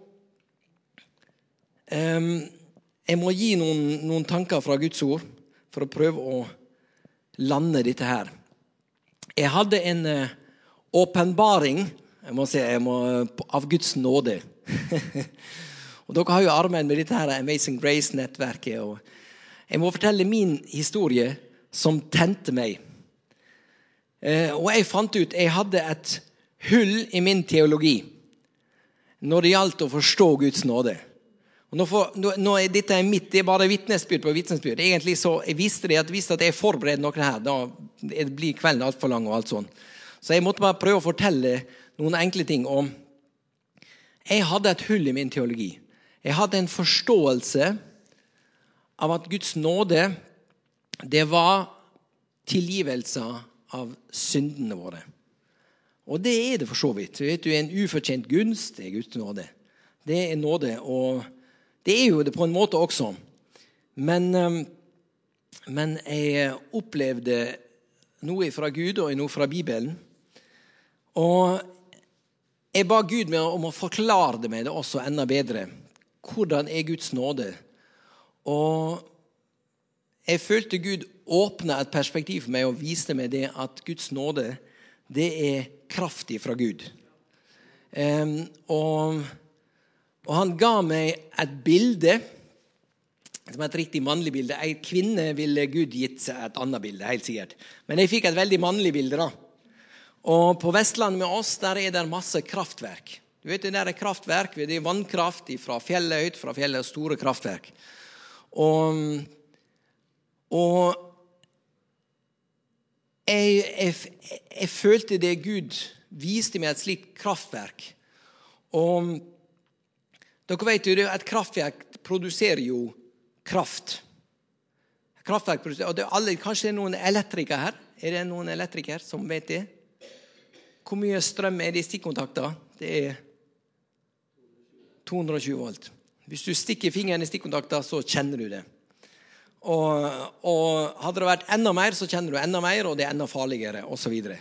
jeg må gi noen tanker fra Guds ord for å prøve å lande dette her. Jeg hadde en åpenbaring, av Guds nåde. Og dere har jo arbeidet med dette her Amazing Grace-nettverket. Og jeg må fortelle min historie som tente meg. Og jeg fant ut, jeg hadde et hull i min teologi når det gjaldt å forstå Guds nåde. Og nå dette mitt, det bare vittnesbyrd på vittnesbyrd. Egentlig så jeg visste at jeg forberedte noe her, da blir kvelden alt for lang og alt sånn. Så jeg måtte bare prøve å fortelle noen enkle ting om. Jeg hadde et hull i min teologi. Jeg hadde en forståelse av at Guds nåde, det var tilgivelse av syndene våre. Og det det for så vidt. Vet du, en ufortjent gunst, det Guds nåde. Det nåde, og det jo det på en måte også. Men jeg opplevde noe fra Gud og noe fra Bibelen. Og jeg ba Gud om å forklare det meg det også enda bedre. Hvordan Guds nåde? Og jeg følte Gud åpne et perspektiv for meg og viste meg det at Guds nåde, det kraftig fra Gud. Og han ga meg et bilde, som et riktig mannlig bilde. En kvinne ville Gud gitt seg et annet bilde, helt sikkert. Men jeg fikk et veldig mannlig bilde da. Og på Vestlandet med oss, der det masse kraftverk. Du vet, det kraftverk, det vannkraft fra fjellet, høyt fra fjellet, store kraftverk. Og jeg følte det Gud viste meg et slikt kraftverk. Og dere vet jo, et kraftverk produserer jo kraft. Kraftverk produserer, og kanskje det noen elektrikere her? Det noen elektrikere som vet det? Hvor mye strøm det i stikkontakter? Det 220 volt. Hvis du stikker fingeren I stikkontakten, så kjenner du det. Og hadde det vært enda mer, så kjenner du enda mer, og det enda farligere, og så videre.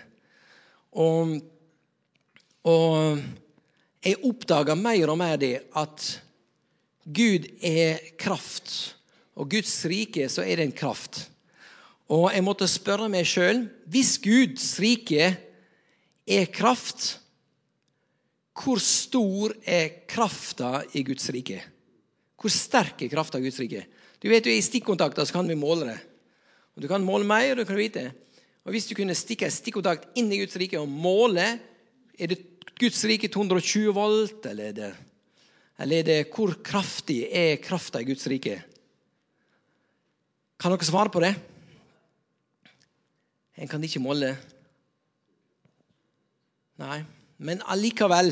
Og jeg oppdager mer og mer det, at Gud kraft, og Guds rike, så det en kraft. Og jeg måtte spørre meg selv, hvis Guds rike kraft, hvor stor krafta I Guds rike? Hvor sterk krafta I Guds rike? Du vet jo, I stikkontakter så kan vi måle det. Og du kan måle mer, og du kan vite. Og hvis du kunne stikke en stikkontakt inn I Guds rike og måle, det Guds rike 220 volt, eller det hvor kraftig krafta I Guds rike? Kan dere svare på det? En kan ikke måle. Nei, men allikevel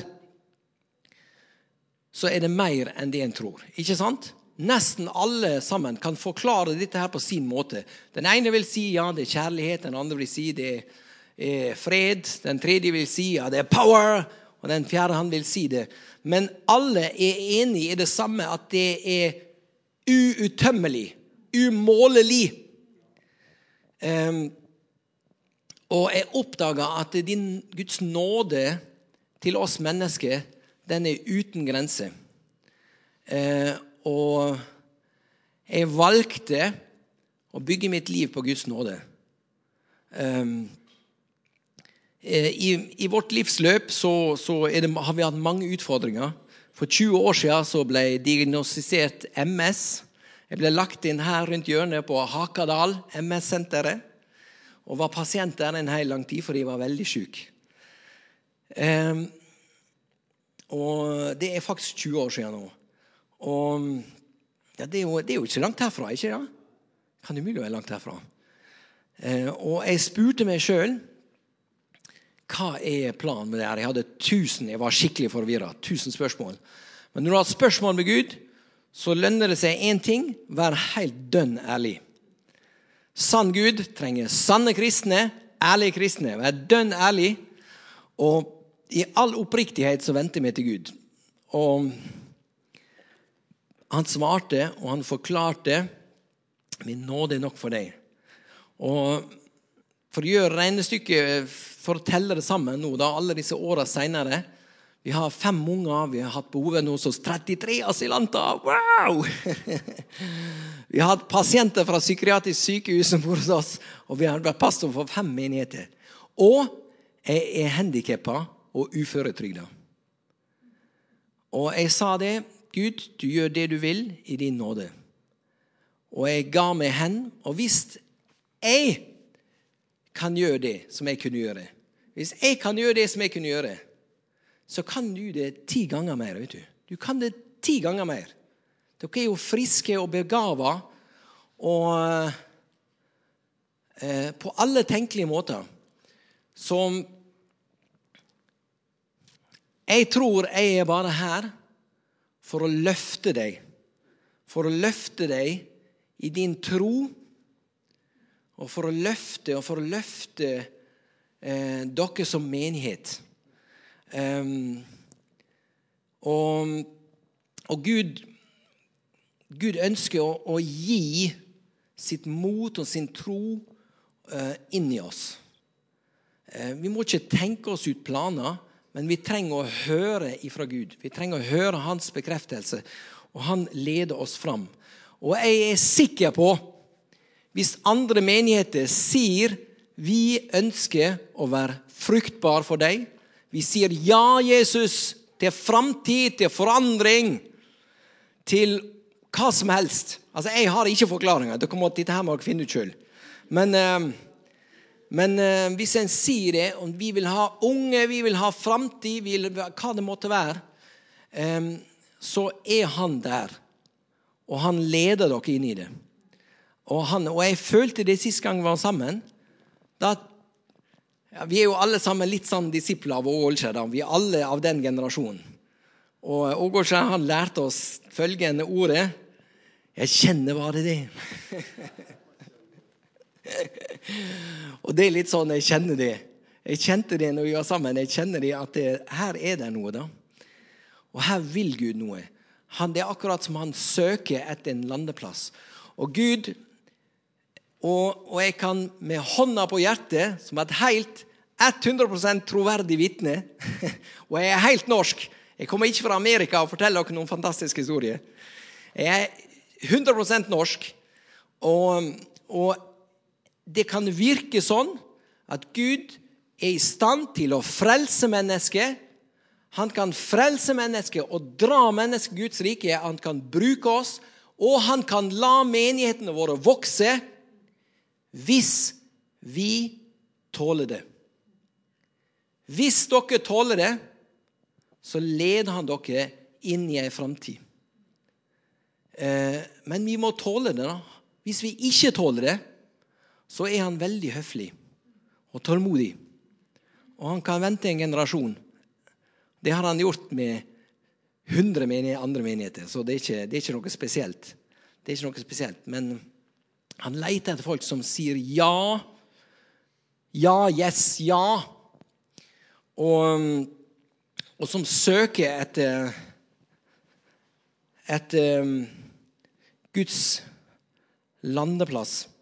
så det mer enn det en tror. Ikke sant? Nesten alle sammen kan forklare dette her på sin måte. Den ene vil si, ja, det kjærlighet. Den andre vil si, det fred. Den tredje vil si, ja, det power. Og den fjerde han vil si det. Men alle enige I det samme, at det uuttømmelig, umålelig. Og jeg oppdager at din Guds nåde til oss mennesker, den uten grense. Og jeg valgte å bygge mitt liv på Guds nåde. I vårt livsløp så har vi hatt mange utfordringer. For 20 år siden så ble jeg diagnostisert MS. Jeg ble lagt inn her rundt hjørnet på Hakadal, MS-senteret, og var pasient der en hel lang tid, for jeg var veldig syk. Og det faktisk 20 år siden nå. Og ja, det jo ikke langt herfra, ikke det? Kan det mulig være langt herfra? Og jeg spurte meg selv, hva planen med det her? Jeg hadde jeg var skikkelig forvirret, 1000 spørsmål. Men når du har et spørsmål med Gud, så lønner det seg en ting, vær helt dønn ærlig. Sann Gud trenger sanne kristne, ærlige kristne. Vær dønn ærlig, og I all oppriktighet så venter vi til Gud. Og han svarte, og han forklarte, min nåde nok for deg. Og for å gjøre regnestykket, for å telle det sammen nå, da, alle disse årene senere, vi har 5 unger, vi har hatt på hovedet hos oss 33 asylanter. Wow! Vi har hatt pasienter fra psykiatrisk sykehus som bor hos oss, og vi har vært pastor for 5 menigheter. Og jeg handicappet og uføretrygdet. Og jeg sa det, Gud, du gjør det du vil I din nåde. Og jeg ga meg hen, og hvis jeg kan gjøre det som jeg kunne gjøre, hvis jeg kan gjøre det som jeg kunne gjøre, så kan du det 10 ganger mer, vet du. Du kan det 10 ganger mer. Dere jo friske og begavet, og på alle tenkelige måter. Så jeg tror jeg bare her for å løfte deg. For å løfte deg I din tro, og for å løfte dere som menighet. Og Gud ønsker å gi sitt mot og sin tro inn I oss. Vi må ikke tenke oss ut planer, men vi trenger å høre ifra Gud. Vi trenger å høre hans bekreftelse, og han leder oss fram. Og jeg sikker på, hvis andre menigheter sier, vi ønsker å være fruktbar for deg, vi sier ja, Jesus, til fremtid, til forandring, til hva som helst. Altså, jeg har ikke forklaringer. Dere må dette her må dere finne ut selv. Men hvis en sier det, om vi vil ha unge, vi vil ha fremtid, hva det måtte være, så han der. Og han leder dere inn I det. Og jeg følte det siste gang vi var sammen, da vi jo alle sammen litt sånn disipler av Ågårdskjær, vi alle av den generasjonen. Og Ågårdskjær, han lærte oss følgende ordet, jeg kjenner bare det. Og det litt sånn, jeg kjenner det. Jeg kjente det når vi var sammen, jeg kjenner det at her det noe da. Og her vil Gud noe. Det akkurat som han søker etter en landeplass. Og Gud, og jeg kan med hånda på hjertet, som et helt 100% troverdig vittne, og jeg helt norsk. Jeg kommer ikke fra Amerika og forteller dere noen fantastiske historier. Jeg 100% norsk, og det kan virke sånn at Gud I stand til å frelse mennesket. Han kan frelse mennesket og dra mennesket Guds rike. Han kan bruke oss, og han kan la menighetene våre vokse hvis vi tåler det. Hvis dere tåler det, så leder han dere inn I en framtid. Men vi må tåle det da. Hvis vi ikke tåler det, så han veldig høflig og tålmodig. Og han kan vente en generasjon. Det har han gjort med 100 andre menigheter, så det er ikke noe spesielt. Det er ikke noe spesielt, men han leter etter folk som sier ja, ja, yes, ja. Og som søker etter Guds landeplass.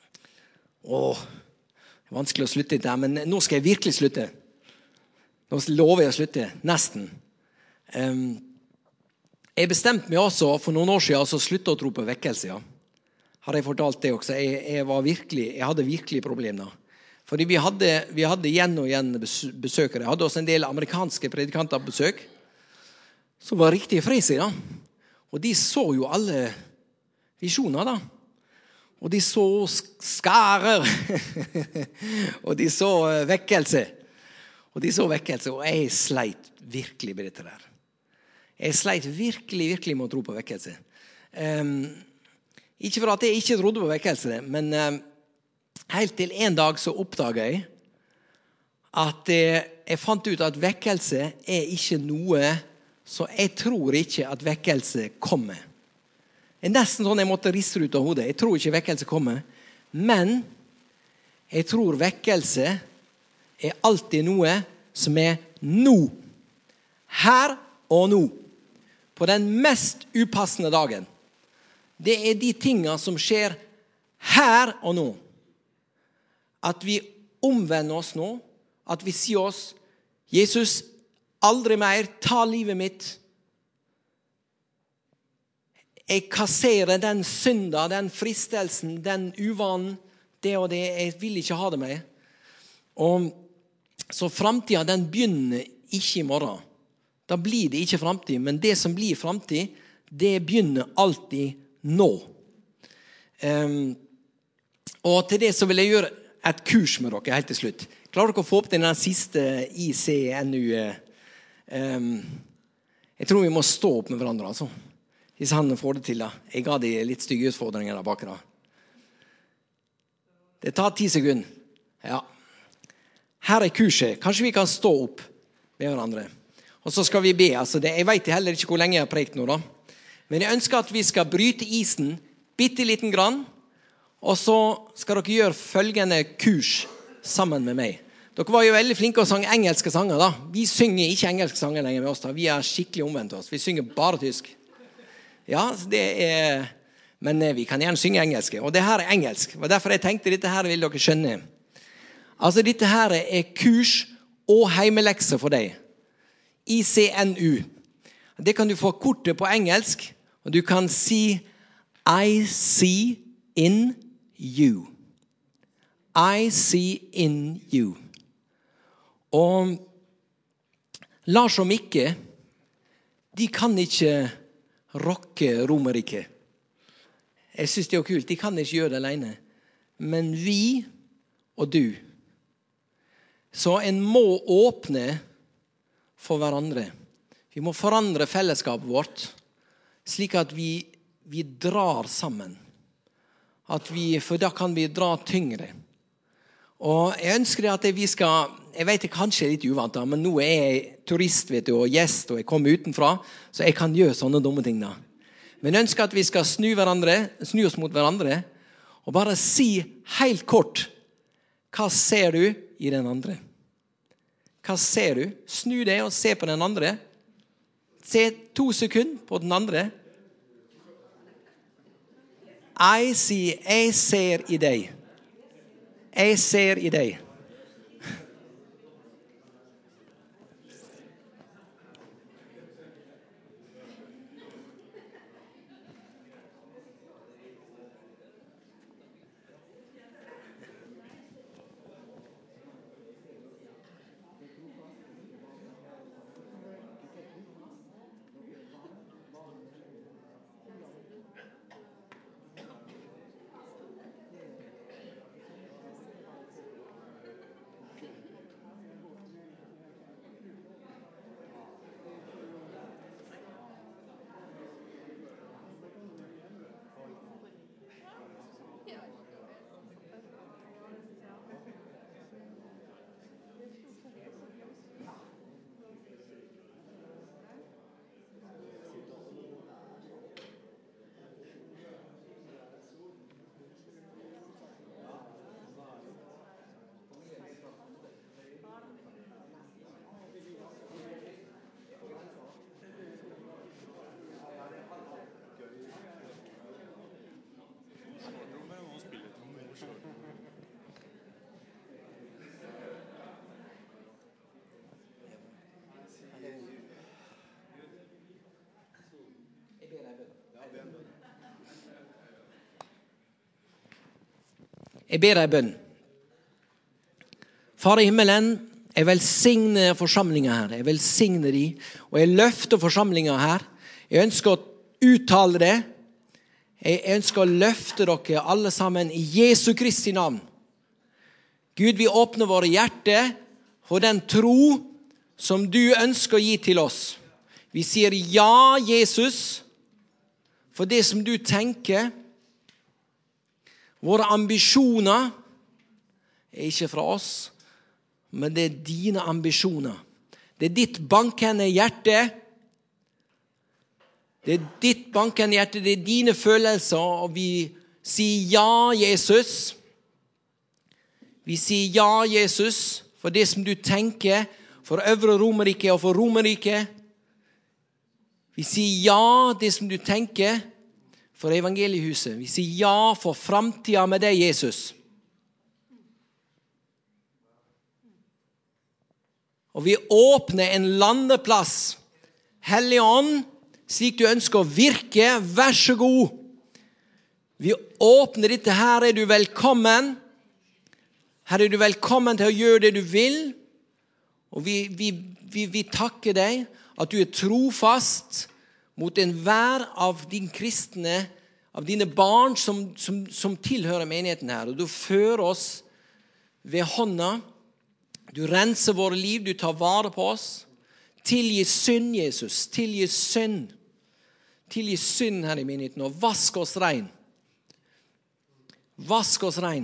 Det vanskelig å slutte der, men nå skal jeg virkelig slutte. Nå lover jeg å slutte, nesten. Jeg bestemte meg også for noen år siden å slutte å tro på vekkelse. Ja. Har jeg fortalt det også? Jeg hadde virkelig problemer da. Fordi vi hadde igjen og igjen besøkere. Jeg hadde også en del amerikanske predikanter på besøk, som var riktig frisig da. Og de så jo alle visjoner da. Og de så skarer, og de så vekkelse. Og jeg sleit virkelig med dette der. Jeg sleit virkelig med å tro på vekkelse. Ikke for at jeg ikke trodde på vekkelse, men helt til en dag så oppdaget jeg at jeg fant ut at vekkelse ikke noe, så jeg tror ikke at vekkelse kommer. Det nesten sånn jeg måtte riste ut av hodet. Jeg tror ikke vekkelse kommer, men jeg tror vekkelse alltid noe som nå. Her og nå. På den mest upassende dagen. Det de tingene som skjer her og nå. At vi omvender oss nå. At vi sier oss, Jesus, aldri mer, ta livet mitt. Jeg kasserer den synda, den fristelsen, den uvanen, det og det, jeg vil ikke ha det mer. Og så fremtiden, den begynner ikke I morgen. Da blir det ikke fremtid, men det som blir fremtid, det begynner alltid nå. Og til det så vil jeg gjøre et kurs med dere helt til slutt. Klarer dere å få opp den siste ICNU? Jeg tror vi må stå opp med hverandre, altså. Hvis han får det til da. Jeg ga de litt stygge utfordringer der bak da. Det tar 10 sekunder. Ja. Her kurset. Kanskje vi kan stå opp med hverandre. Og så skal vi be. Altså jeg vet heller ikke hvor lenge jeg har prekt nå da. Men jeg ønsker at vi skal bryte isen bitteliten grann. Og så skal dere gjøre følgende kurs sammen med meg. Dere var jo veldig flinke å sange engelske sanger da. Vi synger ikke engelske sanger lenger med oss da. Vi skikkelig omvendt oss. Vi synger bare tysk. Ja, men vi kan gjerne synge engelsk, og det her engelsk. Og derfor jeg tenkte dette her vil dere skjønne. Altså dette her kurs og heimelekse for deg. ICNU. Det kan du få kortet på engelsk, og du kan si I see in you. I see in you. Og Lars og Mikke, de kan ikke rocke Romerike. Jeg synes det kult. De kan ikke gjøre det alene. Men vi og du. Så en må åpne for hverandre. Vi må forandre fellesskapet vårt, slik at vi drar sammen. For da kan vi dra tyngre. Og jeg ønsker at vi skal, jeg vet det kanskje litt uvant da, men nå jeg turist vet du, og gjest, og jeg kommer utenfra, så jeg kan gjøre sånne dumme ting da. Men jeg ønsker at vi skal snu oss mot hverandre, og bare si helt kort, hva ser du I den andre? Hva ser du? Snu deg og se på den andre. Se 2 sekunder på den andre. Jeg sier, jeg ser i deg. Jeg ser i deg. Jeg ber deg bønn. Far i himmelen, jeg velsigner forsamlingen her. Jeg velsigner de, og jeg løfter forsamlingen her. Jeg ønsker å uttale det. Jeg ønsker å løfte dere alle sammen i Jesu Kristi navn. Gud, vi åpner våre hjerter for den tro som du ønsker å gi til oss. Vi sier ja, Jesus, for det som du tenker. Våre ambisjoner ikke fra oss, men det dine ambisjoner. Det ditt bankende hjerte. Det ditt bankende hjerte, det dine følelser, og vi sier ja, Jesus. Vi sier ja, Jesus, for det som du tenker, for Øvre Romerike og for Romerike. Vi sier ja, det som du tenker, for evangeliehuset. Vi sier ja for framtiden med deg, Jesus. Og vi åpner en landeplass. Hellige ånd, slik du ønsker å virke, vær så god. Vi åpner dette. Her er du velkommen. Her er du velkommen til å gjøre det du vil. Og vi takker deg at du er trofast mot enhver av din kristne, av dine barn som tilhører menigheten her. Og du fører oss ved hånda. Du renser våre liv, du tar vare på oss. Tilgi synd, Jesus. Tilgi synd. Tilgi synd her i menigheten, og vask oss rein. Vask oss rein.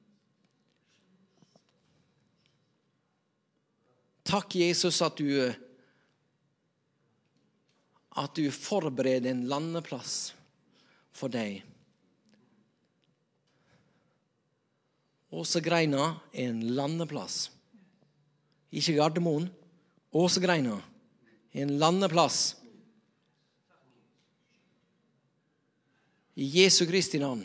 Takk, Jesus, at du forbereder en landeplass for deg. Åsegreina er en landeplass. Ikke Gardermoen. Åsegreina er en landeplass. I Jesu Kristi navn.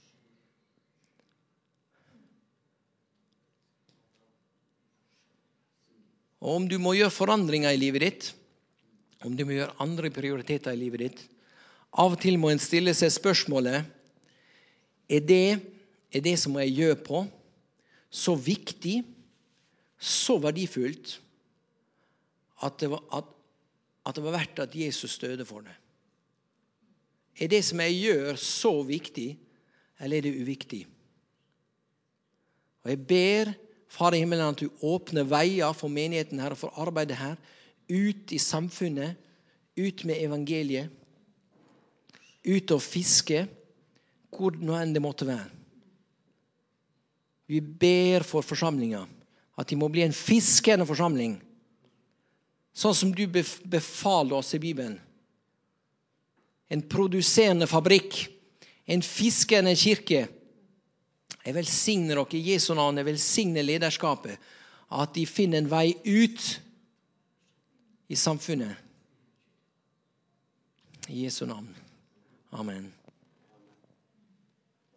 Og om du må gjøre forandringer i livet ditt, om du må gjøre andre prioriteter i livet ditt, av og til må en stille seg spørsmålet, er det som jeg gjør på så viktig, så verdifullt, at det var verdt at Jesus døde for det? Er det som jeg gjør så viktig, eller er det uviktig? Og jeg ber Far i himmelen at du åpner veier for menigheten her og for arbeidet her, ut i samfunnet, ut med evangeliet, ut og fiske, hvor nå enn det måtte være. Vi ber for forsamlingen, at de må bli en fiskende forsamling, sånn som du befaler oss i Bibelen. En produserende fabrikk, en fiskende kirke. Jeg velsigner dere i Jesu navn, jeg velsigner lederskapet, at de finner en vei ut i samfunnet. I Jesu navn. Amen.